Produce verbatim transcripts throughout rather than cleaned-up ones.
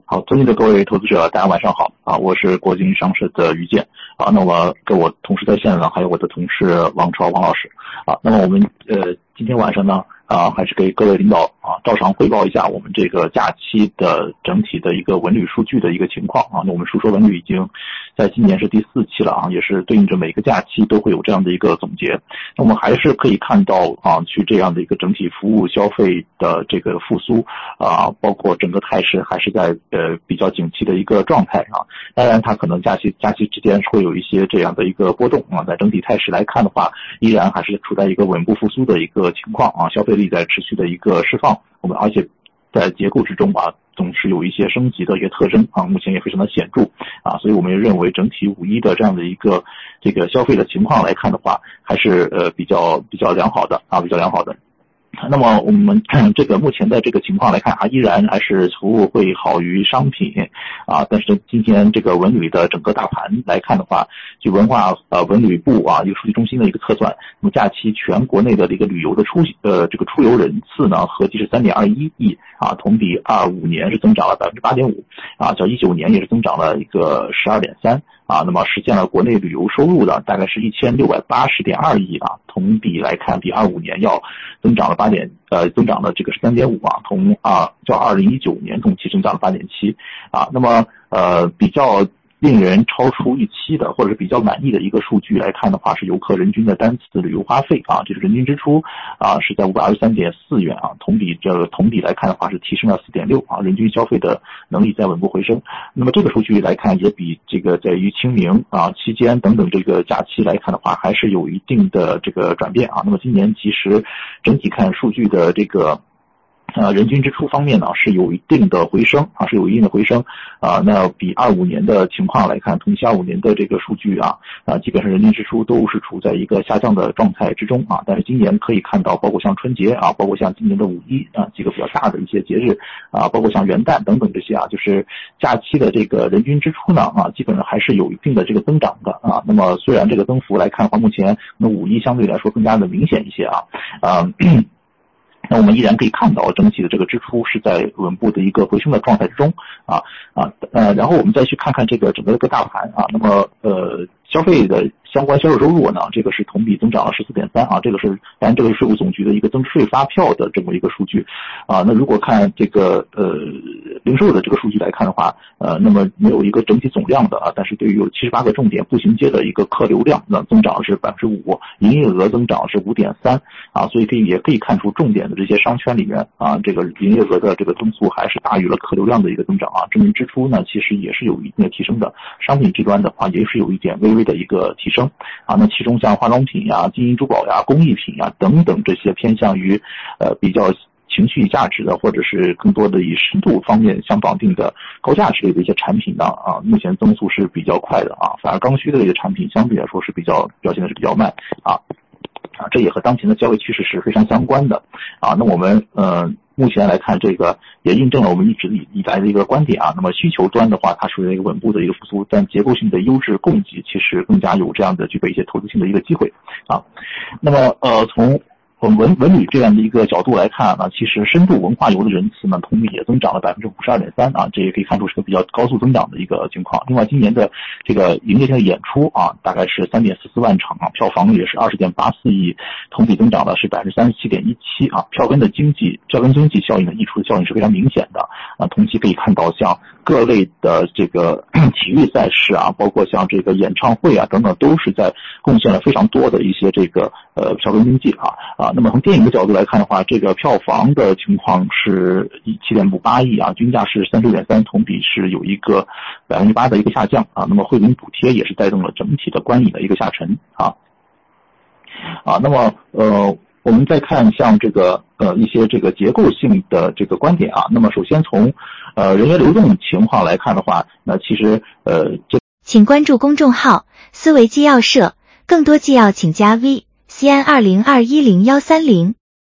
好，尊敬的各位投资者，大家晚上好啊！我是国金商社的于健啊。那么跟我同时在线呢，还有我的同事王超王老师啊。那么我们呃今天晚上呢啊，还是给各位领导啊照常汇报一下我们这个假期的整体的一个文旅数据的一个情况啊。那我们述说文旅已经在今年是第四期了啊，也是对应着每个假期都会有这样的一个总结。那我们还是可以看到啊，去这样的一个整体服务消费的这个复苏啊，包括整个态势还是在呃比较景气的一个状态啊。当然它可能假期假期之间会有一些这样的一个波动啊，在整体态势来看的话，依然还是处在一个稳步复苏的一个情况啊，消费力在持续的一个释放，我们而且在结构之中啊，总是有一些升级的一个特征啊，目前也非常的显著啊，所以我们也认为整体五一的这样的一个这个消费的情况来看的话，还是呃比较比较良好的啊，比较良好的。那么我们看这个目前的这个情况来看啊，依然还是服务会好于商品啊，但是今天这个文旅的整个大盘来看的话，据文化呃文旅部啊一个数据中心的一个测算，那么假期全国内的这个旅游的出呃这个出游人次呢，合计是 三点二一亿啊，同比二五年是增长了 百分之八点五 啊，较一九年也是增长了一个 十二点三啊，那么实现了国内旅游收入的大概是一千六百八十点二亿啊，同比来看比二五年要增长了八点呃增长了这个是 三点五 啊，同啊较二零一九年同期增长了 八点七 啊，那么呃比较令人超出预期的或者是比较满意的一个数据来看的话，是游客人均的单次旅游花费啊，这个人均支出啊是在五百二十三点四元啊，同比这同比来看的话是提升了 四点六 啊，人均消费的能力在稳步回升。那么这个数据来看也比这个在于清明啊期间等等这个假期来看的话，还是有一定的这个转变啊。那么今年其实整体看数据的这个呃，人均支出方面呢是有一定的回升啊，是有一定的回升啊。那比二五年的情况来看，同期二五年的这个数据啊啊，基本上人均支出都是处在一个下降的状态之中啊。但是今年可以看到，包括像春节啊，包括像今年的五一啊，几个比较大的一些节日啊，包括像元旦等等这些啊，就是假期的这个人均支出呢啊，基本上还是有一定的这个增长的啊。那么虽然这个增幅来看的话，目前那五一相对来说更加的明显一些啊啊。那我们依然可以看到整体的这个支出是在稳步的一个回升的状态之中啊啊呃，然后我们再去看看这个整个这个大盘啊，那么呃消费的相关销售收入呢，这个是同比增长了 十四点三 啊，这个是当然这个是税务总局的一个增值税发票的这么一个数据啊。那如果看这个呃零售的这个数据来看的话，呃那么没有一个整体总量的啊，但是对于有七十八个重点步行街的一个客流量那增长是 百分之五， 营业额增长是 五点三 啊，所以可以也可以看出重点的这些商圈里面啊，这个营业额的这个增速还是大于了客流量的一个增长啊。证明支出呢其实也是有一定的提升的，商品这端的话也是有一点微微的一个提升啊。那其中像化妆品呀、金银珠宝呀、工艺品呀等等这些偏向于呃比较情绪价值的，或者是更多的以深度方面相绑定的高价值类的一些产品呢啊，目前增速是比较快的啊，反而刚需的这些产品相对来说是比较表现的是比较慢啊。啊，这也和当前的消费趋势是非常相关的啊。那我们呃目前来看，这个也印证了我们一直以以来的一个观点啊。那么需求端的话，它属于一个稳步的一个复苏，但结构性的优质供给其实更加有这样的具备一些投资性的一个机会啊。那么呃从文文文旅这样的一个角度来看呢，其实深度文化游的人次呢，同比也增长了 百分之五十二点三 啊，这也可以看出是个比较高速增长的一个情况。另外，今年的这个营业性的演出啊，大概是 三点四四万场啊，票房也是 二十点八四亿，同比增长的是 百分之三十七点一七 啊，票根的经济票根经济效应的溢出的效应是非常明显的啊。同期可以看到像各类的这个体育赛事啊，包括像这个演唱会啊等等，都是在贡献了非常多的一些这个呃票根经济啊啊。那么从电影的角度来看的话，这个票房的情况是 七点五八亿啊，均价是 三十六点三， 同比是有一个 百分之八 的一个下降啊。那么惠民补贴也是带动了整体的观影的一个下沉啊啊。那么呃我们再看像这个呃一些这个结构性的这个观点啊。那么首先从呃人员流动情况来看的话，那其实呃这请关注公众号思维纪要社，更多纪要请加 V 西安二零二一零一三零。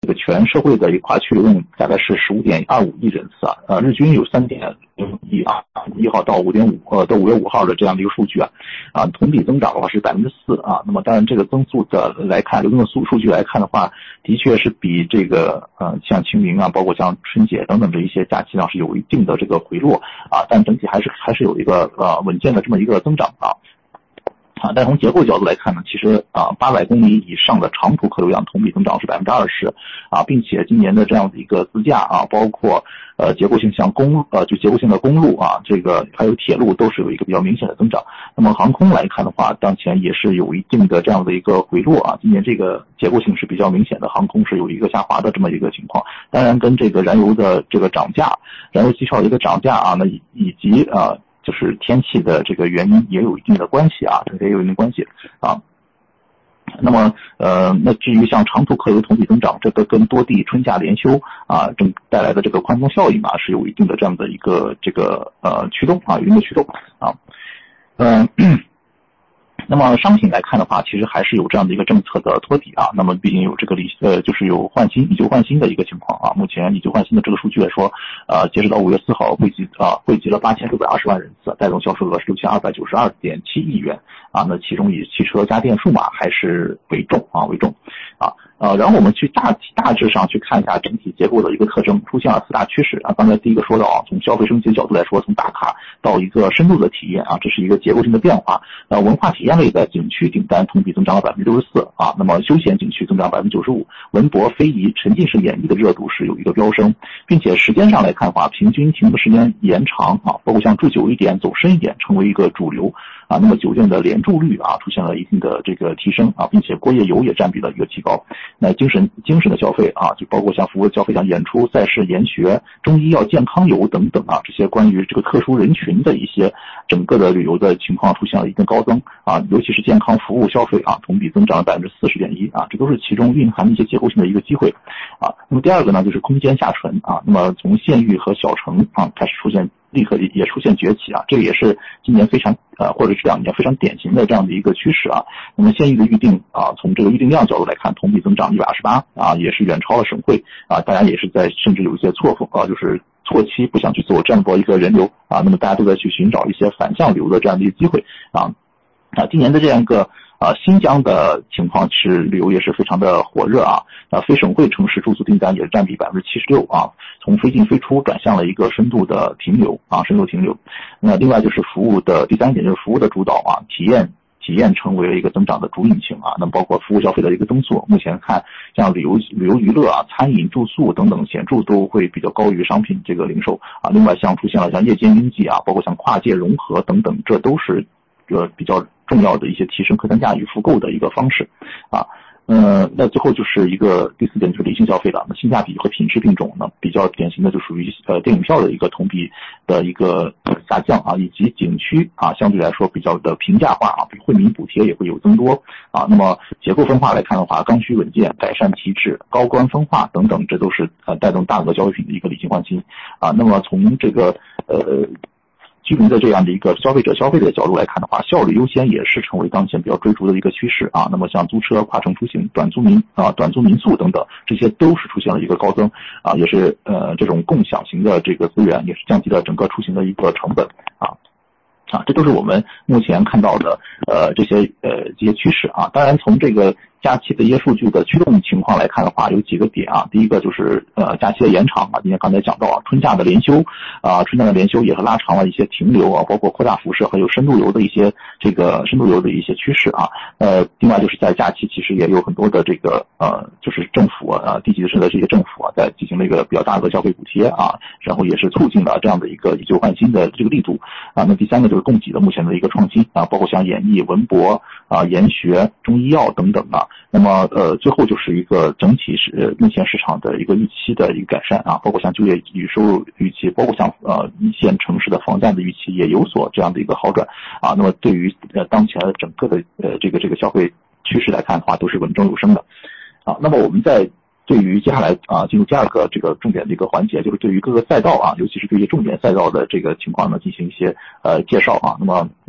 个全社会的一个跨区流动大概是 十五点二五亿人次啊，呃，日均有 三点零亿啊，一号到五点五呃到五月五号的这样的一个数据啊，啊，同比增长的话是 百分之四 啊，那么当然这个增速的来看，流动的数数据来看的话，的确是比这个呃像清明啊，包括像春节等等这一些假期上是有一定的这个回落啊，但整体还是还是有一个呃稳健的这么一个增长啊。啊，但从结构角度来看呢，其实啊，八百公里以上的长途客流量同比增长是 百分之二十 啊，并且今年的这样的一个自驾啊，包括呃结构性像公路呃就结构性的公路啊，这个还有铁路都是有一个比较明显的增长。那么航空来看的话，当前也是有一定的这样的一个回落啊，今年这个结构性是比较明显的，航空是有一个下滑的这么一个情况。当然跟这个燃油的这个涨价，燃油机票的一个涨价啊，那以及啊。就是天气的这个原因也有一定的关系啊，这个也有一定关系啊。那么呃，那至于像长途客流同比增长，这个跟多地春假连休啊，正带来的这个宽松效应啊，是有一定的这样的一个这个呃驱动啊，有一定的驱动啊，嗯、呃。那么商品来看的话，其实还是有这样的一个政策的托底啊。那么毕竟有这个利呃，就是有换新以旧换新的一个情况啊。目前以旧换新的这个数据来说，呃，截止到五月四号汇集啊汇集了八千六百二十万人次，带动销售额是六千二百九十二点七亿元啊。那其中以汽车、家电、数码还是为重啊为重啊。呃，然后我们去大大致上去看一下整体结构的一个特征，出现了四大趋势啊。刚才第一个说到啊，从消费升级的角度来说，从打卡到一个深度的体验啊，这是一个结构性的变化。呃，文化体验类的景区订单同比增长了 百分之六十四 啊，那么休闲景区增长 百分之九十五， 文博、非遗、沉浸式演绎的热度是有一个飙升，并且时间上来看的话，平均停留时间延长啊，包括像住久一点、走深一点成为一个主流啊。那么酒店的连住率啊出现了一定的这个提升啊，并且过夜游也占比了一个提高。那精神精神的消费啊，就包括像服务消费，像演出、赛事、研学、中医药、健康游等等啊，这些关于这个特殊人群的一些整个的旅游的情况出现了一定高增啊，尤其是健康服务消费啊，同比增长了 百分之四十点一 啊，这都是其中蕴含的一些结构性的一个机会啊。那么第二个呢，就是空间下沉啊，那么从县域和小城啊开始出现。立刻也出现崛起啊，这个也是今年非常呃或者是两年非常典型的这样的一个趋势啊。那么县域的预订啊，从这个预订量角度来看，同比增长一百二十八啊，也是远超了省会啊，大家也是在甚至有一些错峰啊，就是错期不想去做这样的一个人流啊，那么大家都在去寻找一些反向流的这样的一个机会啊。啊，今年的这样一个啊新疆的情况是旅游也是非常的火热啊，啊非省会城市住宿订单也是占比 百分之七十六 啊，从非进非出转向了一个深度的停留啊，深度停留。那另外就是服务的第三点就是服务的主导啊，体验体验成为了一个增长的主引擎啊，那么包括服务消费的一个增速，目前看像旅游旅游娱乐啊、餐饮住宿等等显著都会比较高于商品这个零售啊。另外像出现了像夜间经济啊，包括像跨界融合等等，这都是呃比较重要的一些提升客单价与复购的一个方式啊。呃，那最后就是一个第四点就是理性消费了。那性价比和品质并重呢，比较典型的就属于呃电影票的一个同比的一个下降啊，以及景区啊相对来说比较的平价化啊，惠民补贴也会有增多啊。那么结构分化来看的话，刚需稳健、改善提质、高端分化等等，这都是呃带动大额消费品的一个理性换新啊。那么从这个呃。居民的这样的一个消费者消费的角度来看的话，效率优先也是成为当前比较追逐的一个趋势啊。那么像租车、跨城出行、短租民啊、短租民宿等等，这些都是出现了一个高增啊，也是呃这种共享型的这个资源，也是降低了整个出行的一个成本啊。啊，这都是我们目前看到的呃这些呃这些趋势啊。当然从这个假期的一些数据的驱动情况来看的话，有几个点啊。第一个就是呃假期的延长啊，今天刚才讲到啊，春假的连休啊，春假的连休也是拉长了一些停留啊，包括扩大辐射还有深度游的一些这个深度游的一些趋势啊。呃，另外就是在假期其实也有很多的这个呃就是政府啊地级市的这些政府啊在进行了一个比较大的消费补贴啊，然后也是促进了这样的一个以旧换新的这个力度啊。那第三个就是供给的目前的一个创新啊，包括像演艺、文博啊、研学、中医药等等啊。那么呃最后就是一个整体是目前市场的一个预期的一个改善啊，包括像就业与收入预期，包括像呃一线城市的房价的预期也有所这样的一个好转啊。那么对于呃当前的整个的呃这个这个消费趋势来看的话，都是稳中有升的啊。那么我们在对于接下来啊进入第二个这个重点的一个环节，就是对于各个赛道啊，尤其是对于重点赛道的这个情况呢进行一些呃介绍啊。那么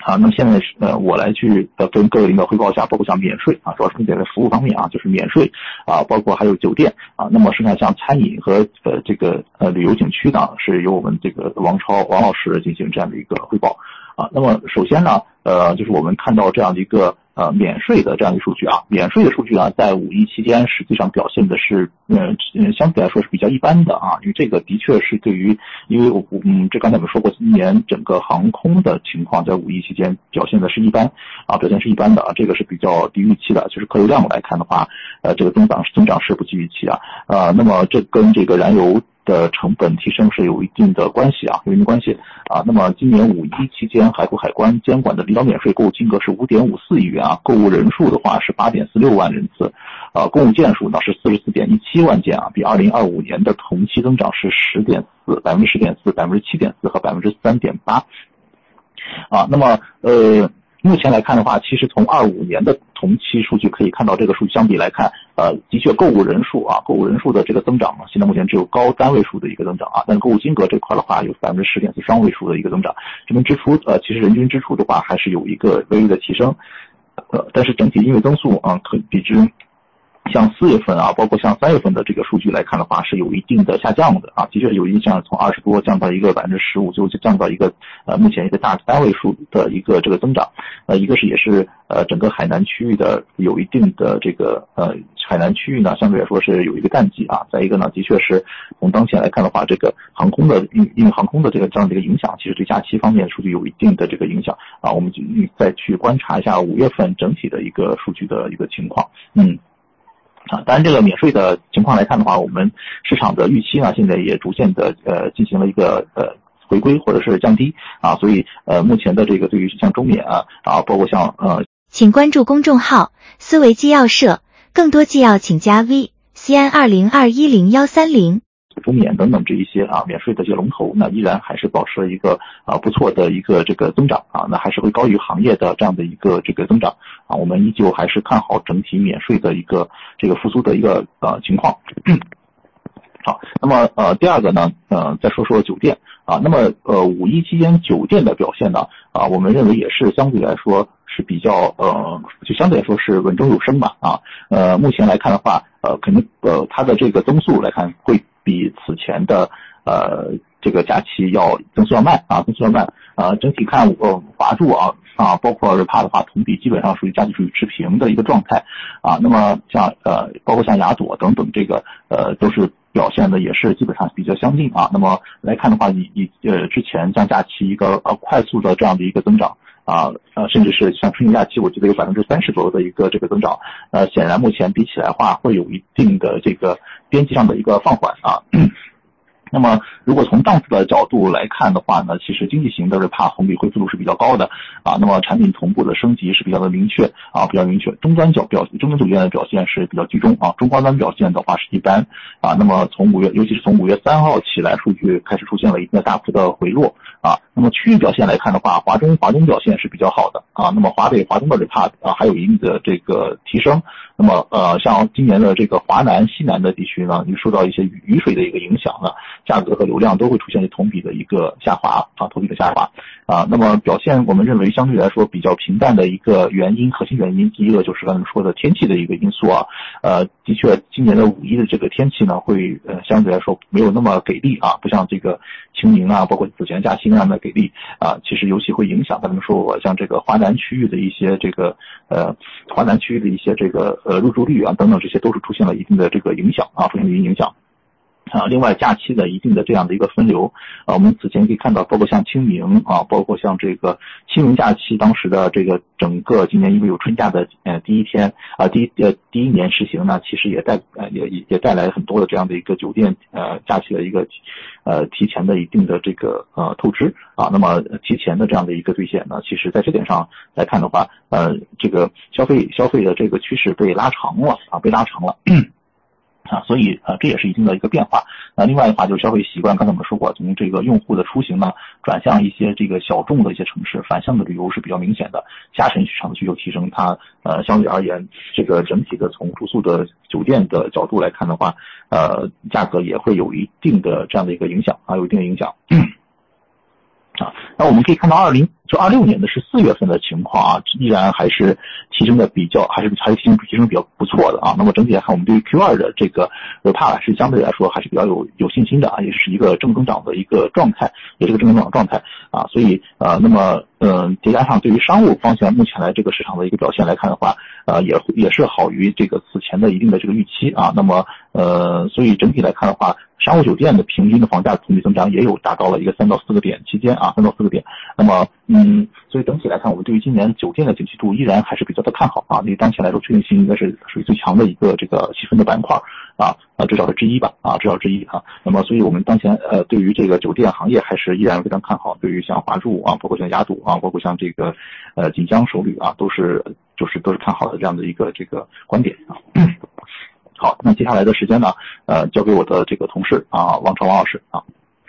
啊，那么现在是呃，我来去呃跟各位领导汇报一下，包括像免税啊，主要是在服务方面啊，就是免税啊，包括还有酒店啊。那么剩下像餐饮和呃这个呃旅游景区呢，是由我们这个王超王老师进行这样的一个汇报啊。那么首先呢，呃，就是我们看到这样的一个呃免税的这样一个数据啊，免税的数据呢，在五一期间实际上表现的是呃相对来说是比较一般的啊，因为这个的确是对于，因为我嗯这刚才我们说过，今年整个航空的情况在五一期间表现的是一般啊，表现是一般的啊，这个是比较低预期的，就是客流量来看的话，呃这个增长增长是不及预期啊，呃那么这跟这个燃油的成本提升是有一定的关系啊，有一定关系啊。那么今年五一期间，海关海关监管的离岛免税购物金额是 五点五四亿元啊，购物人数的话是 八点四六万人次，呃，购物件数呢是 四十四点一七万件啊，比二零二五年的同期增长是 十点四，百分之十点四，百分之七点四和百分之三点八啊。那么呃。目前来看的话，其实从二五年的同期数据可以看到，这个数据相比来看，呃，的确购物人数啊，购物人数的这个增长呢，现在目前只有高单位数的一个增长啊，但是购物金额这块的话，有百分之十点四双位数的一个增长。这边支出呃，其实人均支出的话，还是有一个微微的提升，呃，但是整体因为增速啊，可比之像四月份啊，包括像三月份的这个数据来看的话，是有一定的下降的啊，的确是有一定降，从二十多降到一个百分之十五，就降到一个呃目前一个大单位数的一个这个增长。呃，一个是也是呃整个海南区域的有一定的这个呃海南区域呢，相对来说是有一个淡季啊。再一个呢，的确是从当前来看的话，这个航空的因因为航空的这个这样的一个影响，其实对假期方面数据有一定的这个影响啊。我们就再去观察一下五月份整体的一个数据的一个情况，嗯。啊，当然这个免税的情况来看的话，我们市场的预期呢，现在也逐渐的呃进行了一个呃回归或者是降低啊，所以呃目前的这个对于像中免啊啊，包括像呃， 请关注公众号思维纪要社，更多纪要请加 V C N 二零二一零一三零。 中免等等这一些啊免税的这些龙头，那依然还是保持了一个啊不错的一个这个增长啊，那还是会高于行业的这样的一个这个增长啊，我们依旧还是看好整体免税的一个这个复苏的一个呃情况。好，那么呃第二个呢呃再说说酒店啊，那么呃五一期间酒店的表现呢啊，我们认为也是相对来说是比较呃就相对来说是稳中有升吧啊，呃目前来看的话呃肯定呃它的这个增速来看会比此前的呃这个假期要增速要慢啊，增速要慢啊，整体看呃华住啊啊包括瑞帕的话，同比基本上属于假期属于持平的一个状态啊，那么像呃包括像雅朵等等这个呃都是表现的也是基本上比较相近啊，那么来看的话，以以呃之前像假期一个呃快速的这样的一个增长。啊呃甚至是像春节假期，我记得有百分之三十左右的一个这个增长，呃，显然目前比起来的话，会有一定的这个边际上的一个放缓啊。那么，如果从档次的角度来看的话呢，其实经济型的瑞帕同比恢复度是比较高的啊。那么产品同步的升级是比较的明确啊，比较明确。终端角表终端酒店的表现是比较居中啊，中高端表现的话是一般啊。那么从五月，尤其是从五月三号起来，数据开始出现了一定的大幅的回落啊。那么区域表现来看的话，华中华东表现是比较好的啊。那么华北华东的瑞帕啊还有一定的这个提升。那么呃，像今年的这个华南、西南的地区呢，又受到一些雨雨水的一个影响呢，价格和流量都会出现同比的一个下滑啊，同比的下滑啊。那么表现我们认为相对来说比较平淡的一个原因，核心原因，第一个就是刚才说的天气的一个因素啊。呃，的确，今年的五一的这个天气呢，会呃相对来说没有那么给力啊，不像这个清明啊，包括此前假期那样的给力啊。其实尤其会影响刚才说像这个华南区域的一些这个呃华南区域的一些这个呃入住率啊等等，这些都是出现了一定的这个影响啊，出现了一定影响。啊，另外假期的一定的这样的一个分流啊，我们此前可以看到，包括像清明啊，包括像这个清明假期当时的这个整个今年因为有春假的呃第一天啊，第一呃第一年实行呢，其实也带呃也也带来很多的这样的一个酒店呃假期的一个呃提前的一定的这个呃透支啊，那么提前的这样的一个兑现呢，其实在这点上来看的话，呃这个消费消费的这个趋势被拉长了啊，被拉长了。啊，所以呃这也是一定的一个变化。那另外的话就是消费习惯，刚才我们说过，从这个用户的出行呢，转向一些这个小众的一些城市，反向的旅游是比较明显的。下沉市场的需求提升，它呃相对而言，这个整体的从住宿的酒店的角度来看的话，呃价格也会有一定的这样的一个影响啊，有一定的影响。 啊。那我们可以看到二零就二六年的是四月份的情况啊，依然还是提升的比较还是还是提升提升比较不错的啊。那么整体来看，我们对于 Q 二的这个 RevPAR 是相对来说还是比较有有信心的啊，也是一个正增长的一个状态，也是个正增长的状态啊。所以呃，那么嗯、呃，叠加上对于商务方向目前来这个市场的一个表现来看的话，呃，也也是好于这个此前的一定的这个预期啊。那么呃，所以整体来看的话，商务酒店的平均的房价同比增长也有达到了一个三到四个点期间啊，三到四个点。那么，嗯，所以整体来看，我们对于今年酒店的景气度依然还是比较的看好啊。因为当前来说，确定性应该是属于最强的一个这个细分的板块啊，啊，至少是之一吧啊，至少之一啊。那么，所以我们当前呃，对于这个酒店行业还是依然非常看好。对于像华住啊，包括像雅堵啊，包括像这个呃锦江首旅啊，都是就是都是看好的这样的一个这个观点啊。好，那接下来的时间呢，呃，交给我的这个同事啊，王超王老师啊。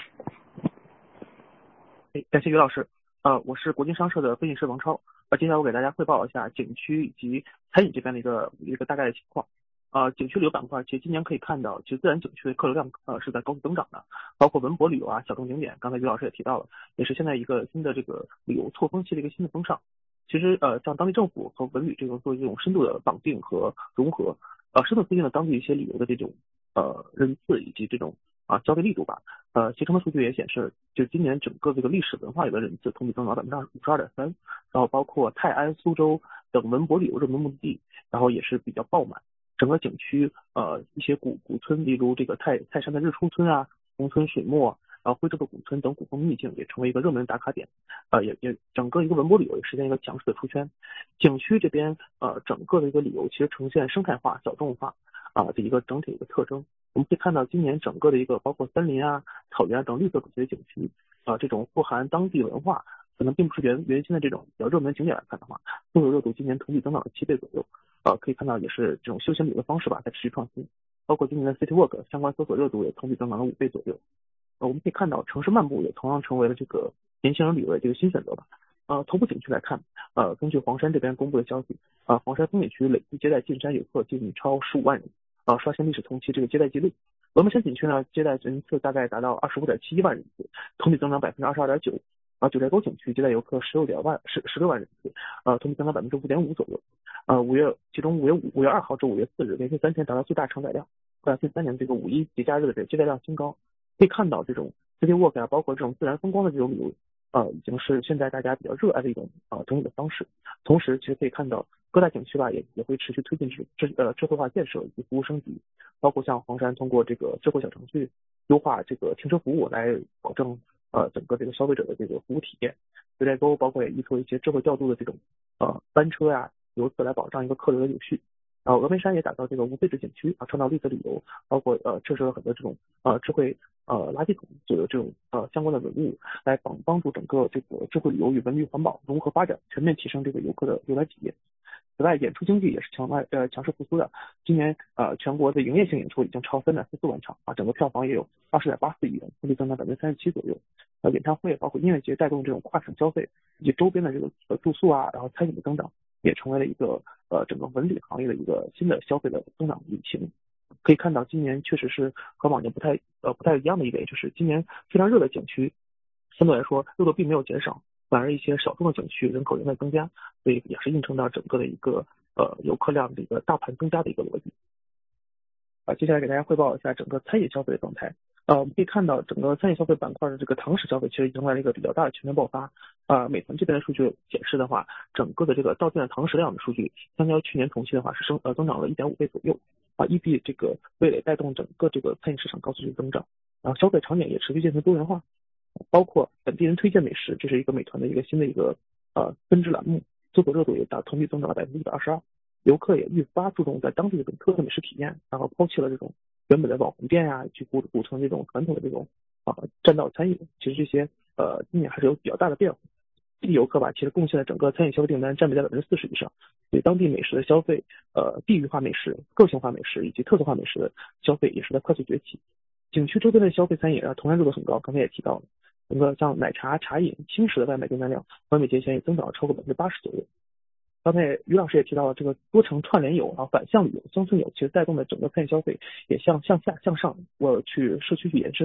感谢于老师。呃，我是国金商社的分析师王超。呃，接下来我给大家汇报一下景区以及餐饮这边的一个一个大概的情况。呃，景区旅游板块，其实今年可以看到，其实自然景区的客流量呃是在高速增长的，包括文博旅游啊、小众景点，刚才于老师也提到了，也是现在一个新的这个旅游错峰期的一个新的风尚。其实呃，像当地政府和文旅这种做这种深度的绑定和融合，呃，深度推进了当地一些旅游的这种呃人次以及这种啊消费力度吧。呃，携程的数据也显示，就今年整个这个历史文化游的人次同比增长百分之五十二点三，然后包括泰安、苏州等文博旅游热门目的地，然后也是比较爆满。整个景区呃一些古古村，例如这个泰泰山的日出村啊、红村水墨，然后徽州的古村等古风秘境也成为一个热门打卡点。呃，也也整个一个文博旅游也实现一个强势的出圈。景区这边呃整个的一个旅游其实呈现生态化、小众化啊、呃、的一个整体的一个特征。我们可以看到今年整个的一个包括森林啊、草原啊等绿色主题的景区啊、呃，这种富含当地文化，可能并不是原原先的这种比较热门景点来看的话，搜索热度今年同比增长了七倍左右。呃，可以看到也是这种休闲旅游的方式吧，在持续创新。包括今年的 City Walk 相关搜索热度也同比增长了五倍左右。呃，我们可以看到城市漫步也同样成为了这个年轻人旅游的这个新选择吧。呃，头部景区来看，呃，根据黄山这边公布的消息，啊、呃，黄山风景区累计接待进山游客近超十五万人，啊、呃，刷新历史同期这个接待记录。峨眉山景区呢，接待人次大概达到二十五点七一万人次，同比增长百分之二十二点九。啊，九寨沟景区接待游客十六点万十十六万人次，呃，同比增长百分之五点五左右。呃，五月其中五月五五月二号至五月四日连续三天达到最大承载量，呃，近三年这个五一节假日的这个接待量新高。可以看到这种 City Walk 啊，包括这种自然风光的这种旅游，呃，已经是现在大家比较热爱的一种啊、呃、整理的方式。同时，其实可以看到各大景区吧，也也会持续推进智智呃智慧化建设以及服务升级，包括像黄山通过这个智慧小程序优化这个停车服务来保证呃整个这个消费者的这个服务体验。九寨沟包括也依托一些智慧调度的这种呃班车呀、啊，由此来保障一个客流的有序。然后峨眉山也打造这个无废纸景区啊，倡导绿色旅游，包括呃设置了很多这种呃智慧呃垃圾桶所有这种呃相关的文物，来帮帮助整个这个智慧旅游与文旅环保融合发展，全面提升这个游客的游览体验。此外，演出经济也是强外呃强势复苏的。今年呃全国的营业性演出已经超三点四四万场啊，整个票房也有二十点八四亿元，同比增长百分之三十七左右。呃，演唱会包括音乐节带动这种跨省消费以及周边的这个呃住宿啊，然后餐饮的增长，也成为了一个呃整个文旅行业的一个新的消费的增长引擎。可以看到，今年确实是和往年不太呃不太一样的一点，就是今年非常热的景区，相对来说热度并没有减少，反而一些小众的景区人口仍在增加，所以也是映衬到整个的一个呃游客量的一个大盘增加的一个逻辑。啊，接下来给大家汇报一下整个餐饮消费的状态。呃，我们可以看到整个餐饮消费板块的这个堂食消费其实迎来了一个比较大的全面爆发。啊，美团这边的数据显示的话，整个的这个到店的堂食量的数据，相较于去年同期的话是升呃增长了一点五倍左右。啊，一币这个味蕾带动整个这个餐饮市场高速增长，然后消费场景也持续进行多元化，包括本地人推荐美食，这是一个美团的一个新的一个呃分支栏目，搜索热度也达同比增长了百分之一百二十二。游客也愈发注重在当地的这种特色美食体验，然后抛弃了这种原本的网红店呀、啊，去补补成这种传统的这种啊占道餐饮。其实这些呃今年还是有比较大的变化。地游客吧，其实贡献了整个餐饮消费订单占比在百分之四十以上，所以当地美食的消费，呃地域化美食、个性化美食以及特色化美食的消费也是在快速崛起。景区周边的消费餐饮啊，同样热度很高，刚才也提到了，整个像奶茶、茶饮、轻食的外卖订单量，完美节前也增长了超过百分之八十左右。刚才于老师也提到了这个多城串联游，然后反向旅游、乡村游，其实带动的整个餐饮消费也向向下向上，我去社区去延伸。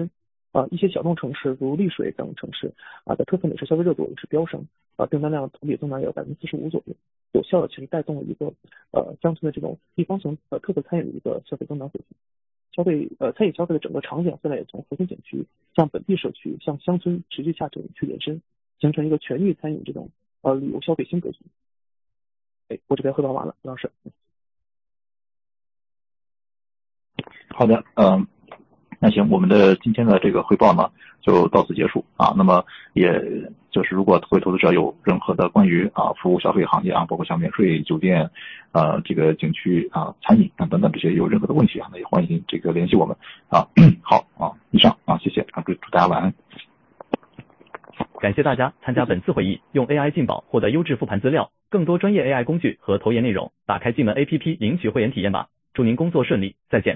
啊、呃，一些小众城市如丽水等城市啊的特色美食消费热度也是飙升，啊、呃，订单量同比增长有百分之四十五左右，有效的其实带动了一个呃乡村的这种地方型呃特色餐饮的一个消费增长水平。消费呃餐饮消费的整个场景现在也从核心景区向本地社区向乡村持续下沉去延伸，形成一个全域餐饮这种呃旅游消费新格局。哎，我这边汇报完了，刘老师。 好的，嗯、呃，那行，我们的今天的这个汇报呢就到此结束啊。那么也就是如果各位投资者有任何的关于啊服务消费行业啊，包括像免税酒店、呃这个景区啊、餐饮啊等等这些有任何的问题啊，那也欢迎这个联系我们啊。好啊，以上啊，谢谢啊，祝大家晚安。 感谢大家参加本次会议，用 A I 进宝获得优质复盘资料，更多专业 A I 工具和投研内容，打开进门 A P P 领取会员体验吧。祝您工作顺利，再见。